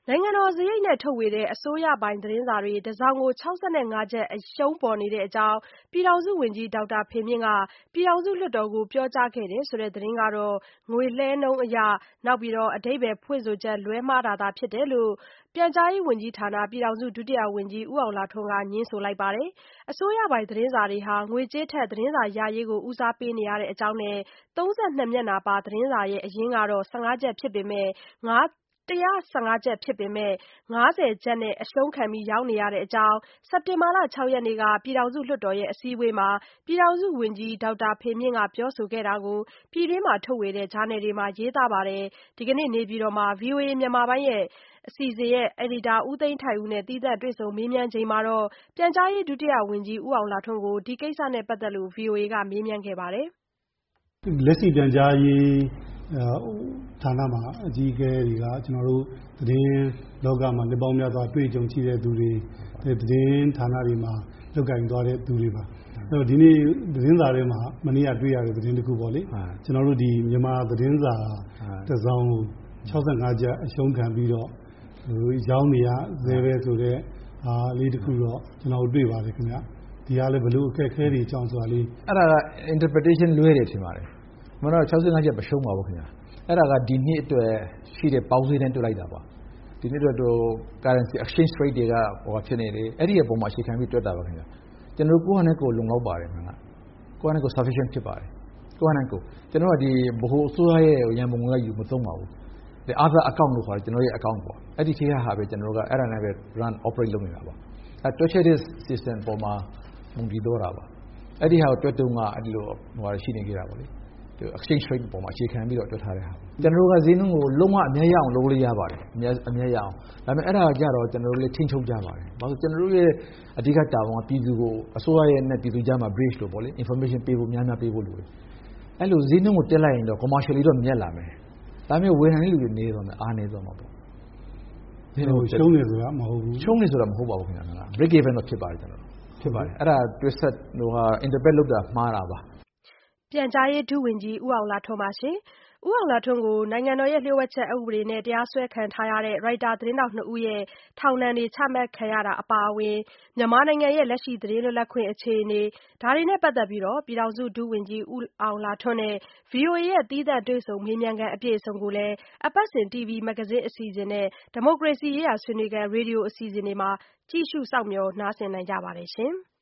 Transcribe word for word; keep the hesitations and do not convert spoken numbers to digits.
နိုင်ငံတော်စရိတ်နဲ့ထုတ်ဝေတဲ့အစိုးရပိုင်သတင်းစာတွေတစောင်ကို၆၅ကျပ်အရှုံးပေါ်နေတဲ့အကြောင်းပြည်ထောင်စုဝန်ကြီးဒေါက်တာဖေမြင့်ကပြည်ထောင်စုလွှတ်တော်ကိုပြောကြားခဲ့တယ်ဆိုတဲ့သတင်းကတော့ငွေလဲနှုန်းအရနောက်ပြီးတော့အဓိပ္ပာယ်ဖွင့်ဆိုချက်လွဲမှားတာသာဖြစ်တယ်လို့ပြန်ကြားရေးဝန်ကြီးဌာနပြည်ထောင်စုဒုတိယဝန်ကြီးဦးအောင်လှထွန်းကငြင်းဆိုလိုက်ပါတယ်။အစိုးရပိုင်သတင်းစာတွေဟာငွေကြေးထက်သတင်းစာရရေးကိုဦးစားပေးနေရတဲ့အကြောင်းနဲ့သုံးဆယ့်နှစ်မျက်နှာပါသတင်းစာရဲ့အရင်းကတော့၁၅ကျပ်ဖြစ်ပေမဲ့ငါး၁၁၅ကျပ်ဖြစ်ပေမဲ့၅၀ကျပ်နဲ့အရှုံးခံပြီးရောင်းနေရတဲ့အကြောင်းစက်တင်ဘာလ၆ရက်နေ့ကပြည်ထောင်စုလွှတ်တော်ရဲ့အစည်းအဝေးမှာပြည်ထောင်စုဝန်ကြီးဒေါက်တာဖေမြင့်ကပြောဆိုခဲ့တာကိုပြည်တွင်းမှာထုတ်ဝေတဲ့ဂျာနယ်တွေမှာရေးသားပါတယ်။ဒီကနေ့နေပြည်တော်မှာ ဗွီအိုအေမြန်မာပိုင်းရဲ့အစီအစဉ်ရဲ့အယ်ဒီတာဦးသိန်းထိုက်ဦးနဲ့သီးသန့်တွေ့ဆုံမေးမြန်းချိန်မှာတော့ပြန်ကြားရေးဒုတိယဝန်ကြီးဦးအောင်လှထွန်းကိုဒီကိစ္စနဲ့ပတ်သက်လို့ ဗွီအိုအေကမေးမြန်းခဲ့ပါတယ်။လက်ရှိပြန်ကြားရေးဌာနမှာအကြီးအကဲတွေကကျွန်တော်တို့သတင်းလောကမှာလက်ပေါင်းများစွာတွေ့ကြုံရှိတဲ့သူတွေသတင်းဌာနတွေမှာလုပ်ကိုင်သွားတဲ့သူတွေပါအဲ့တော့ဒီနေ့သတင်းစာထဲမှာမနေ့ကတွေ့ရတဲ့သတင်းတစ်ခုပေါ့လေကျွန်တော်တို့ဒီမြန်မာသတင်းစာတစ်စောင်၆၅ကျပ်အရှုံးခံပြီးတော့ရောင်းနေရဇဲပဲဆိုတော့အာလေးတစ်ခုတော့ကျွန်တော်တွေ့ပါတယ်ခင်ဗျဒီကလည်းဘလို့အခက်အခဲတွေအကြောင်းဆိုတာလေးအဲ့ဒါက interpretation လွဲတယ်ထင်ပါတယ်မနော်၆၅ကျပ်မရှုံးပါဘူးခင်ဗျအဲ့ဒါကဒီနှစ်အတွက်ရှိတဲ့ပေါင်းစည်းတဲ့တွက်လိုက်တာပါဒီနေ့တော့ currency exchange rate တွေကဟိုဖြစ်နေတယ်အဲ့ဒီအပေါ်မှာအခြေခံပြီးတွက်တာပါခင်ဗျကျွန်တော်ကိုယ့်ဟာနဲ့ကိုယ်လုံလောက်ပါတယ်ခင်ဗျကိုယ့်ဟာနဲ့ကိုယ် sufficient ဖြစ်ပါတယ်ကိုယ့်ဟာနဲ့ကိုယ်ကျွန်တော်ကဒီဘ ഹു အစိုးရရဲ့ရန်ပုံငွေကယူမသုံးပါဘူးဒီ other account လို့ခေါ်တယ်ကျွန်တော်ရဲ့ account ပေါ့အဲ့ဒီခေတ်ဟာပဲကျွန်တော်ကအဲ့ဒါနဲ့ပဲ run operate လုပ်နေတာပါအဲ့တွက်ချက်တဲ့ system ပေါ်မှာမူတည်တော့တာပါအဲ့ဒီဟာကိုတွက်တုံးကအဲ့ဒီလိုဟိုရှိနေကြတာပေါ့လေexchange rate ပေါ်မှာအခြေခံပြီးတော့တွက်ထားတဲ့ဟာကျွန်တော်တို့ကဈေးနှုန်းကိုလုံးဝအမြတ်ရအောင်လုပ်လို့ရပါတယ်အမြတ်အမြတ်ရအောင်ဒါပေမဲ့အဲ့ဒါကြတော့ကျွန်တော်တို့လည်းထိန်းချုပ်ကြပါတယ်ဘာလို့ကျွန်တော်တို့ရဲ့အဓိကတာဝန်ကပြည်သူကိုအစိုးရရဲ့နဲ့ပြည်သူကြားမှာ bridge လို့ပေါ့လေ information ပေးဖို့များများပေးဖို့လိုတယ်အဲ့လိုဈေးနှုန်းကိုတက်လိုက်ရင်တော့ commercially တော့မြတ်လာမယ်ဒါပေမဲ့ဝယ်နိုင်တဲ့လူတွေနေသွားမယ်အားနေသွားမှာပေါ့ဈေးနှုန်းရှုံးနေဆိုတာမဟုတ်ဘူးရှုံးနေဆိုတာမဟုတ်ပါဘူးခင်ဗျာ break even တော့ဖြစ်ပါတယ်ကျွန်တော်ဖြစ်ပါတယ်အဲ့ဒါတွက်ဆက်ဟိုဟာ interpret လုပ်တာမှားတာပါပြန်ကြားရေးဒုဝန်ကြီးဦးအောင်လှထွန်းပါရှင်။ဦးအောင်လှထွန်းကိုနိုင်ငံတော်ရဲ့လျှို့ဝှက်ချက်ဥပဒေနဲ့တရားစွဲခံထားရတဲ့ရိုက်တာသတင်းတောက်နှစ်ဦးရဲ့ထောင်ဒဏ်တွေချမှတ်ခံရတာအပါအဝင်မြန်မာနိုင်ငံရဲ့လက်ရှိသတင်းလွတ်လပ်ခွင့်အခြေအနေဒါတွေနဲ့ပတ်သက်ပြီးတော့ပြည်ထောင်စုဒုဝန်ကြီးဦးအောင်လှထွန်းနဲ့ ဗွီအိုအေ ရဲ့သီးသန့်တွေ့ဆုံမေးမြန်းခန်းအပြည့်အစုံကိုလည်းအပတ်စဉ် တီဗီ မဂ္ဂဇင်းအစီအစဉ်နဲ့ဒီမိုကရေစီရေးရာဆွေးနွေးခန်းရေဒီယိုအစီအစဉ်တွေမှာကြည့်ရှုစောင့်မျှော်နားဆင်နိုင်ကြပါတယ်ရှင်။